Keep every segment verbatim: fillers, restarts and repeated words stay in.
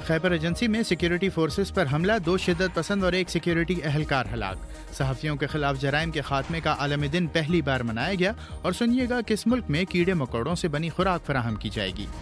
خیبر agency میں security forces پر حملہ، دو شدت پسند اور ایک سیکیورٹی اہلکار ہلاک۔ صحافیوں کے خلاف جرائم کے خاتمے کا عالمی دن پہلی بار منایا گیا، اور سنیے گا کس ملک میں کیڑے مکوڑوں سے بنی خوراک فراہم کی جائے گی۔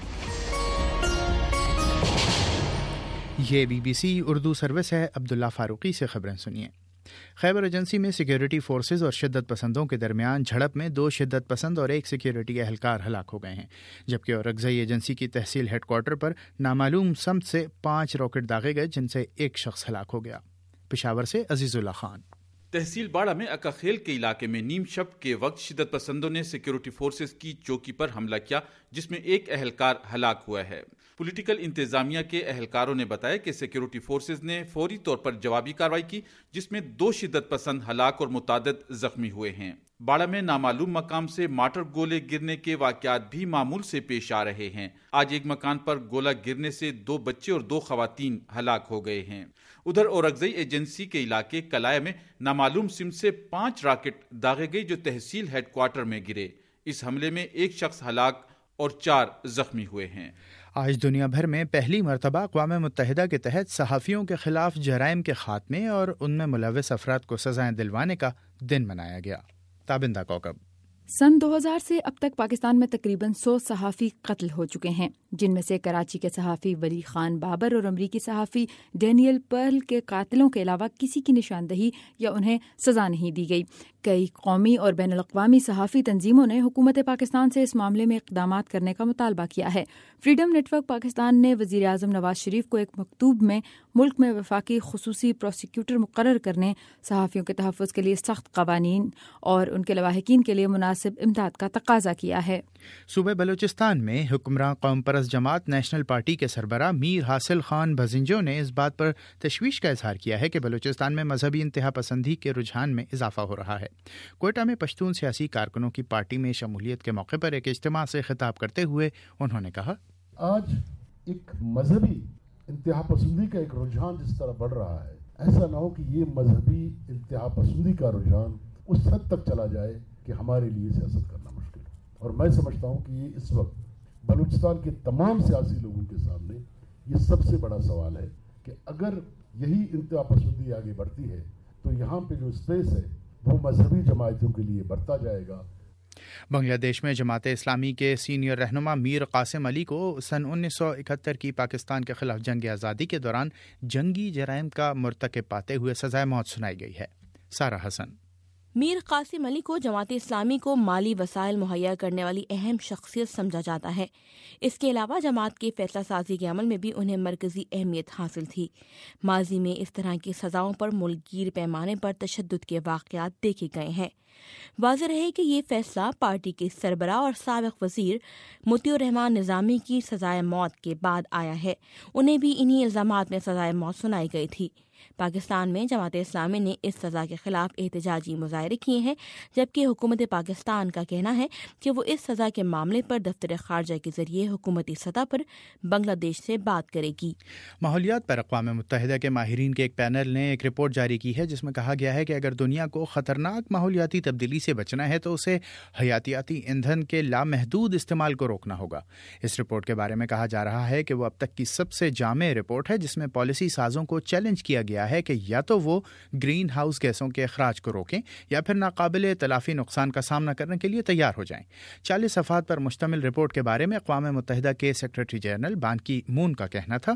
یہ B B C Urdu service ہے۔ عبداللہ فاروقی سے خبریں سنیے۔ خیبر ایجنسی میں سیکیورٹی فورسز اور شدت پسندوں کے درمیان جھڑپ میں دو شدت پسند اور ایک سیکیورٹی اہلکار ہلاک ہو گئے ہیں، جبکہ اورکزئی ایجنسی کی تحصیل ہیڈ کوارٹر پر نامعلوم سمت سے پانچ راکٹ داغے گئے، جن سے ایک شخص ہلاک ہو گیا۔ پشاور سے عزیز اللہ خان۔ تحصیل باڑہ میں اکاخیل کے علاقے میں نیم شب کے وقت شدت پسندوں نے سیکیورٹی فورسز کی چوکی پر حملہ کیا، جس میں ایک اہلکار ہلاک ہوا ہے۔ پولیٹیکل انتظامیہ کے اہلکاروں نے بتایا کہ سیکیورٹی فورسز نے فوری طور پر جوابی کارروائی کی، جس میں دو شدت پسند ہلاک اور متعدد زخمی ہوئے ہیں۔ باڑہ میں نامعلوم مقام سے مارٹر گولے گرنے کے واقعات بھی معمول سے پیش آ رہے ہیں۔ آج ایک مکان پر گولہ گرنے سے دو بچے اور دو خواتین ہلاک ہو گئے ہیں۔ ادھر اورکزئی ایجنسی کے علاقے کلایا میں نامعلوم سمت سے پانچ راکٹ داغے گئے، جو تحصیل ہیڈ کوارٹر میں گرے۔ اس حملے میں ایک شخص ہلاک اور چار زخمی ہوئے ہیں۔ آج دنیا بھر میں پہلی مرتبہ اقوام متحدہ کے تحت صحافیوں کے خلاف جرائم کے خاتمے اور ان میں ملوث افراد کو سزائیں دلوانے کا دن منایا گیا۔ تابندہ کوکب۔ سن دو ہزار سے اب تک پاکستان میں تقریباً سو صحافی قتل ہو چکے ہیں، جن میں سے کراچی کے صحافی ولی خان بابر اور امریکی صحافی ڈینیل پرل کے قاتلوں کے علاوہ کسی کی نشاندہی یا انہیں سزا نہیں دی گئی۔ کئی قومی اور بین الاقوامی صحافی تنظیموں نے حکومت پاکستان سے اس معاملے میں اقدامات کرنے کا مطالبہ کیا ہے۔ فریڈم نیٹ ورک پاکستان نے وزیر اعظم نواز شریف کو ایک مکتوب میں ملک میں وفاقی خصوصی پروسیکیوٹر مقرر کرنے، صحافیوں کے تحفظ کے لیے سخت قوانین اور ان کے لواحقین کے لیے مناسب امداد کا تقاضا کیا ہے۔ صوبہ بلوچستان میں حکمراں قوم پرست جماعت نیشنل پارٹی کے سربراہ میر حاصل خان بھزنجو نے اس بات پر تشویش کا اظہار کیا ہے کہ بلوچستان میں مذہبی انتہا پسندی کے رجحان میں اضافہ ہو رہا ہے۔ کوئٹہ میں پشتون سیاسی کارکنوں کی پارٹی میں شمولیت کے موقع پر ایک اجتماع سے خطاب کرتے ہوئے انہوں نے کہا، آج ایک مذہبی انتہا پسندی کا ایک رجحان جس طرح بڑھ رہا ہے، ایسا نہ ہو کہ یہ مذہبی انتہا پسندی کا رجحان اس حد تک چلا جائے کہ ہمارے لیے سیاست کرنا مشکل ہو۔ اور میں سمجھتا ہوں کہ یہ اس وقت بلوچستان کے تمام سیاسی لوگوں کے سامنے یہ سب سے بڑا سوال ہے کہ اگر یہی انتہا پسندی آگے بڑھتی ہے تو یہاں پہ جو اسپیس ہے وہ مذہبی جماعتوں کے لیے بڑھتا جائے گا۔ بنگلہ دیش میں جماعت اسلامی کے سینئر رہنما میر قاسم علی کو سن انیس سو اکہتر کی پاکستان کے خلاف جنگ آزادی کے دوران جنگی جرائم کا مرتکب پاتے ہوئے سزائے موت سنائی گئی ہے۔ سارہ حسن۔ میر قاسم علی کو جماعت اسلامی کو مالی وسائل مہیا کرنے والی اہم شخصیت سمجھا جاتا ہے۔ اس کے علاوہ جماعت کے فیصلہ سازی کے عمل میں بھی انہیں مرکزی اہمیت حاصل تھی۔ ماضی میں اس طرح کی سزاؤں پر ملک گیر پیمانے پر تشدد کے واقعات دیکھے گئے ہیں۔ واضح رہے کہ یہ فیصلہ پارٹی کے سربراہ اور سابق وزیر مطیع الرحمان نظامی کی سزائے موت کے بعد آیا ہے۔ انہیں بھی انہی الزامات میں سزائے موت سنائی گئی تھی۔ پاکستان میں جماعت اسلامی نے اس سزا کے خلاف احتجاجی مظاہرے کیے ہیں، جبکہ حکومت پاکستان کا کہنا ہے کہ وہ اس سزا کے معاملے پر دفتر خارجہ کے ذریعے حکومتی سطح پر بنگلہ دیش سے بات کرے گی۔ ماحولیات پر اقوام متحدہ کے ماہرین کے ایک پینل نے ایک رپورٹ جاری کی ہے، جس میں کہا گیا ہے کہ اگر دنیا کو خطرناک ماحولیاتی تبدیلی سے بچنا ہے تو اسے حیاتیاتی ایندھن کے لامحدود استعمال کو روکنا ہوگا۔ اس رپورٹ کے بارے میں کہا جا رہا ہے کہ وہ اب تک کی سب سے جامع رپورٹ ہے، جس میں پالیسی سازوں کو چیلنج کیا گیا ہے کہ یا تو وہ گرین ہاؤس گیسوں کے اخراج کو روکیں یا پھر ناقابل تلافی نقصان کا سامنا کرنے کے لیے تیار ہو جائیں۔ چالیس صفحات پر مشتمل رپورٹ کے بارے میں اقوام متحدہ کے سیکریٹری جنرل بان کی مون کا کہنا تھا،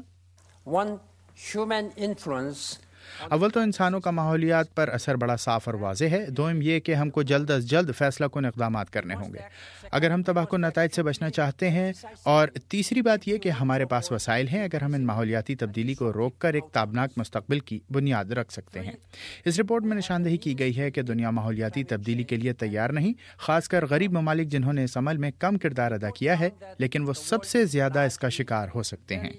اول تو انسانوں کا ماحولیات پر اثر بڑا صاف اور واضح ہے، دوم یہ کہ ہم کو جلد از جلد فیصلہ کن اقدامات کرنے ہوں گے اگر ہم تباہ کن نتائج سے بچنا چاہتے ہیں، اور تیسری بات یہ کہ ہمارے پاس وسائل ہیں اگر ہم ان ماحولیاتی تبدیلی کو روک کر ایک تابناک مستقبل کی بنیاد رکھ سکتے ہیں۔ اس رپورٹ میں نشاندہی کی گئی ہے کہ دنیا ماحولیاتی تبدیلی کے لیے تیار نہیں، خاص کر غریب ممالک جنہوں نے اس عمل میں کم کردار ادا کیا ہے، لیکن وہ سب سے زیادہ اس کا شکار ہو سکتے ہیں۔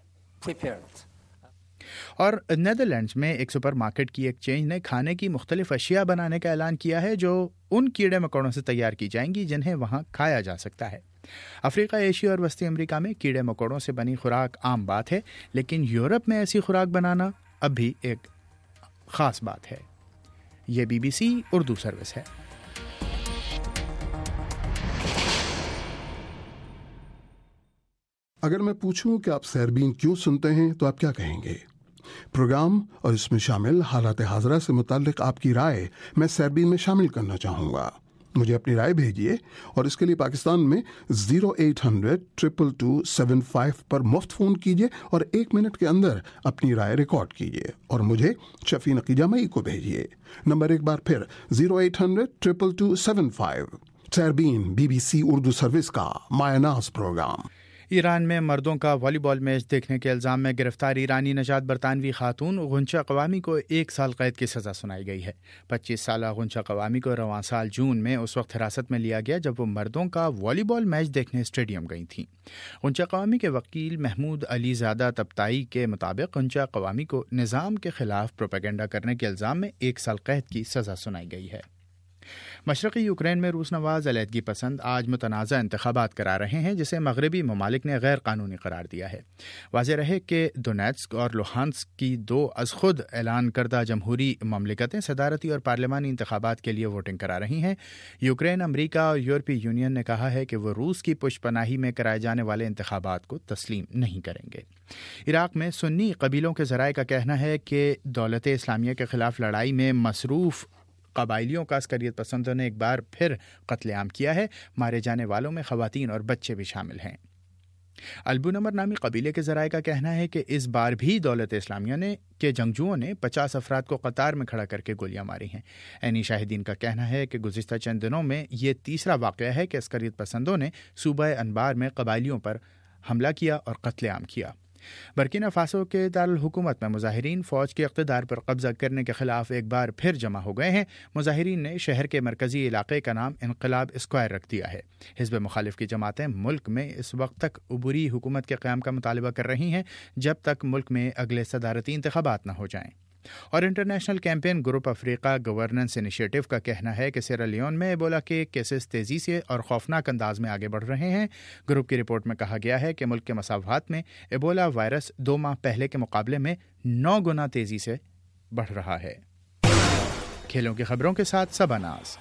اور نیدرلینڈز میں ایک سپر مارکیٹ کی ایک چین نے کھانے کی مختلف اشیاء بنانے کا اعلان کیا ہے جو ان کیڑے مکوڑوں سے تیار کی جائیں گی جنہیں وہاں کھایا جا سکتا ہے۔ افریقہ، ایشیا اور وسطی امریکہ میں کیڑے مکوڑوں سے بنی خوراک عام بات ہے، لیکن یورپ میں ایسی خوراک بنانا اب بھی ایک خاص بات ہے۔ یہ B B C Urdu service ہے۔ اگر میں پوچھوں کہ آپ سیربین کیوں سنتے ہیں تو آپ کیا کہیں گے؟ پروگرام اور اس میں شامل حالات حاضرہ سے متعلق آپ کی رائے میں سیربین میں شامل کرنا چاہوں گا. مجھے اپنی رائے بھیجیے اور اس کے لیے پاکستان میں zero eight hundred triple two seven five پر مفت فون کیجیے اور ایک منٹ کے اندر اپنی رائے ریکارڈ کیجیے اور مجھے شفیع نقی مئی کو بھیجیے. نمبر ایک بار پھر zero eight hundred triple two seven five. Sairbeen B B C Urdu service کا مایہ ناز پروگرام. ایران میں مردوں کا والی بال میچ دیکھنے کے الزام میں گرفتار ایرانی نژاد برطانوی خاتون غنچہ قوامی کو ایک سال قید کی سزا سنائی گئی ہے. پچیس سالہ غنچہ قوامی کو رواں سال جون میں اس وقت حراست میں لیا گیا جب وہ مردوں کا والی بال میچ دیکھنے اسٹیڈیم گئی تھیں. غنچہ قوامی کے وکیل محمود علی زادہ تبتائی کے مطابق غنچہ قوامی کو نظام کے خلاف پروپیگنڈا کرنے کے الزام میں ایک سال قید کی سزا سنائی گئی ہے. مشرقی یوکرین میں روس نواز علیحدگی پسند آج متنازع انتخابات کرا رہے ہیں جسے مغربی ممالک نے غیر قانونی قرار دیا ہے. واضح رہے کہ دونیٹسک اور لوہانسک کی دو از خود اعلان کردہ جمہوری مملکتیں صدارتی اور پارلیمانی انتخابات کے لیے ووٹنگ کرا رہی ہیں. یوکرین امریکہ اور یورپی یونین نے کہا ہے کہ وہ روس کی پشت پناہی میں کرائے جانے والے انتخابات کو تسلیم نہیں کریں گے. عراق میں سنی قبیلوں کے ذرائع کا کہنا ہے کہ دولت اسلامیہ کے خلاف لڑائی میں مصروف قبائلیوں کا عسکریت پسندوں نے ایک بار پھر قتل عام کیا ہے. مارے جانے والوں میں خواتین اور بچے بھی شامل ہیں. البو نمر نامی قبیلے کے ذرائع کا کہنا ہے کہ اس بار بھی دولت اسلامیہ نے کے جنگجوؤں نے پچاس افراد کو قطار میں کھڑا کر کے گولیاں ماری ہیں. عینی شاہدین کا کہنا ہے کہ گزشتہ چند دنوں میں یہ تیسرا واقعہ ہے کہ عسکریت پسندوں نے صوبہ انبار میں قبائلیوں پر حملہ کیا اور قتل عام کیا. برکینا فاسو کے دارالحکومت میں مظاہرین فوج کے اقتدار پر قبضہ کرنے کے خلاف ایک بار پھر جمع ہو گئے ہیں. مظاہرین نے شہر کے مرکزی علاقے کا نام انقلاب اسکوائر رکھ دیا ہے. حزب مخالف کی جماعتیں ملک میں اس وقت تک عبوری حکومت کے قیام کا مطالبہ کر رہی ہیں جب تک ملک میں اگلے صدارتی انتخابات نہ ہو جائیں. اور انٹرنیشنل کیمپین گروپ افریقہ گورننس انیشیٹو کا کہنا ہے کہ سیرا لیون میں ایبولا کے کیسز تیزی سے اور خوفناک انداز میں آگے بڑھ رہے ہیں. گروپ کی رپورٹ میں کہا گیا ہے کہ ملک کے مساوات میں ایبولا وائرس دو ماہ پہلے کے مقابلے میں نو گنا تیزی سے بڑھ رہا ہے. کھیلوں کی خبروں کے ساتھ سبا ناز.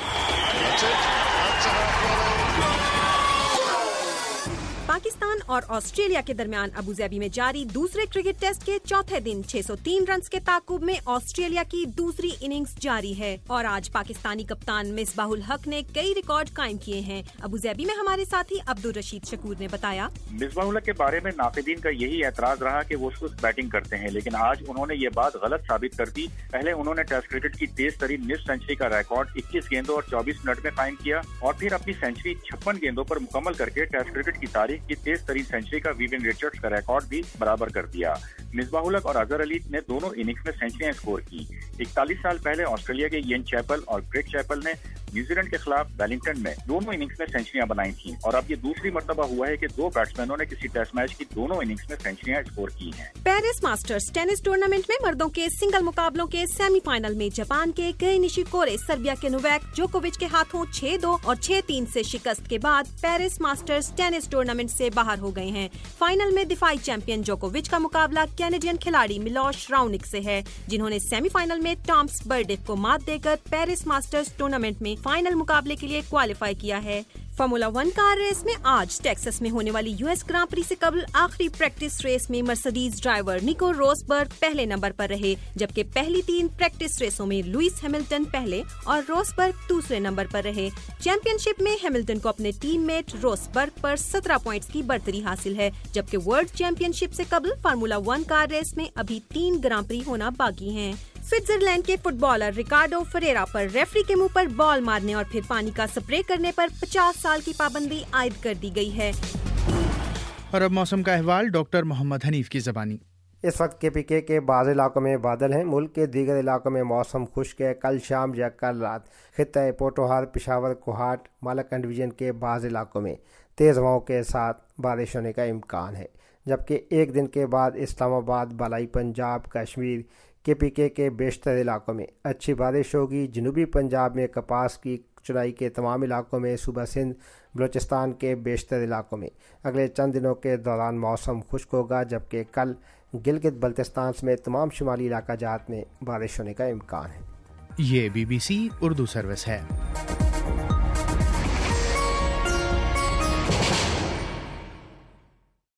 پاکستان اور آسٹریلیا کے درمیان ابوظہبی میں جاری دوسرے کرکٹ ٹیسٹ کے چوتھے دن چھ سو تین رنز کے تعاقب میں آسٹریلیا کی دوسری اننگز جاری ہے اور آج پاکستانی کپتان مصباح الحق نے کئی ریکارڈ قائم کیے ہیں. ابوظہبی میں ہمارے ساتھی عبدالرشید شکور نے بتایا. مصباح الحق کے بارے میں ناقدین کا یہی اعتراض رہا کہ وہ سست بیٹنگ کرتے ہیں، لیکن آج انہوں نے یہ بات غلط ثابت کر دی. پہلے انہوں نے ٹیسٹ کرکٹ کی تیز ترین نصف سینچری کا ریکارڈ اکیس گیندوں اور چوبیس منٹ میں قائم کیا اور پھر اپنی سینچری چھپن گیندوں پر مکمل کر کے ٹیسٹ کرکٹ کی تاریخ کی تیز ترین سینچری کا ویون ریچرڈز کا ریکارڈ بھی برابر کر دیا. مصباح الحق اور اظہر علی نے دونوں اننگز میں سینچریاں اسکور کی. اکتالیس سال پہلے آسٹریلیا کے یین چیپل اور گریگ چیپل نے نیوزی لینڈ کے خلاف ویلنگٹن میں دونوں اننگز میں سینچریاں بنائی تھیں اور اب یہ دوسری مرتبہ ہوا ہے کہ دو بیٹسمینوں نے کسی ٹیسٹ میچ کی دونوں اننگز میں سینچریاں اسکور کی ہیں. پیرس ماسٹرز ٹینس ٹورنامنٹ میں مردوں کے سنگل مقابلوں کے سیمی فائنل میں جاپان کے کئی نشیکورے سربیا کے نوویک جوکووچ کے ہاتھوں چھ دو اور چھ تین سے شکست کے بعد پیرس ماسٹرز ٹینس ٹورنامنٹ سے باہر ہو گئے ہیں. فائنل میں دفاعی چیمپئن جوکووچ کا مقابلہ کینیڈین کھلاڑی میلوش راؤنک سے ہے جنہوں نے سیمی فائنل میں ٹامس برڈک کو مات دے کر پیرس ماسٹرز ٹورنامنٹ میں فائنل مقابلے کے لیے کوالیفائی کیا ہے. فارمولا ون کار ریس میں آج ٹیکسس میں ہونے والی یو ایس گراں پری سے قبل آخری پریکٹس ریس میں مرسڈیز ڈرائیور نیکو روسبرگ پہلے نمبر پر رہے جبکہ پہلی تین پریکٹس ریسوں میں لوئس ہیملٹن پہلے اور روسبرگ دوسرے نمبر پر رہے. چیمپئن شپ میں ہیملٹن کو اپنے ٹیم میٹ روسبرگ پر سترہ پوائنٹس کی برتری حاصل ہے جبکہ ورلڈ چیمپئن شپ سے قبل فارمولا ون کار ریس میں ابھی تین گراں پری ہونا باقی ہیں. سوئٹزرلینڈ کے فٹ بالر ریکارڈو فریرا پر ریفری کے منہ پر بال مارنے اور پھر پانی کا سپرے کرنے پر پچاس سال کی پابندی عائد کر دی گئی ہے. اور اب موسم کا احوال ڈاکٹر محمد حنیف کی زبانی. اس وقت کے پی کے کے بعض علاقوں میں بادل ہیں. ملک کے دیگر علاقوں میں موسم خشک ہے. کل شام یا کل رات خطہ پوٹوہار، پشاور، کوہاٹ، مالکن ڈویژن کے بعض علاقوں میں تیز ہواؤں کے ساتھ بارش ہونے کا امکان ہے جبکہ ایک دن کے بعد اسلام آباد، بالائی پنجاب، کشمیر کے پی کے کے بیشتر علاقوں میں اچھی بارش ہوگی. جنوبی پنجاب میں کپاس کی چرائی کے تمام علاقوں میں، صوبہ سندھ، بلوچستان کے بیشتر علاقوں میں اگلے چند دنوں کے دوران موسم خشک ہوگا جبکہ کل گلگت بلتستان سمیت تمام شمالی علاقہ جات میں بارش ہونے کا امکان ہے. یہ B B C Urdu service ہے.